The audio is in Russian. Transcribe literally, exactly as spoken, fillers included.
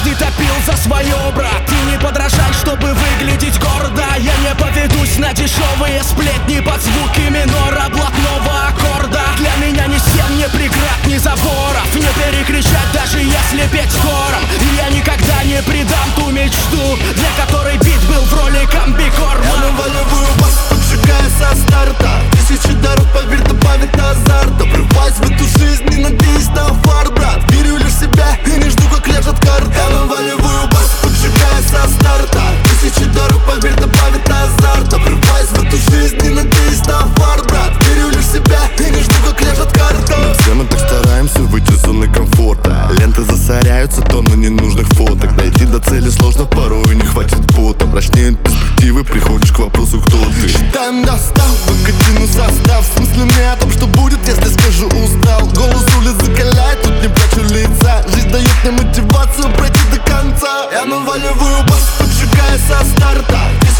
Каждый топил за свое, брат. Ты не подражай, чтобы выглядеть гордо. Я не поведусь на дешевые сплетни под звуки минора блатного аккорда. Для меня ни стен, ни преград, ни заборов не перекричать, даже если петь хором. И я никогда не предам ту мечту, для которой бит был в роли комбикорма. Я наваливаю бас, поджигая со старта. Тысячи дорог, поверь, добавит азарта. Врываюсь в эту жизнь, не надеюсь на фар, брат. Верю лишь в себя и не жду, как лежат карты. Я наваливаю бас, поджигая со старта. Тысячи дорог, поверь, добавит азарта. Врываюсь в эту жизнь, не надеюсь на фар, брат. Верю лишь в себя и не жду, как лежат карты. Все мы так стараемся выйти из зоны комфорта. Ленты засоряются, тонны ненужных фоток. Дойти до цели сложно, порой не хватит пота. Мрачнеют перспективы, приходишь к вопросу, кто ты. Считаем достав, выкатину состав. В смысле не о том, что будет, если скажу устал. Голос улиц закаляет, тут не прячу лица. Жизнь дает мне мотивацию пройти до конца. Я наваливаю бас, поджигая со старта.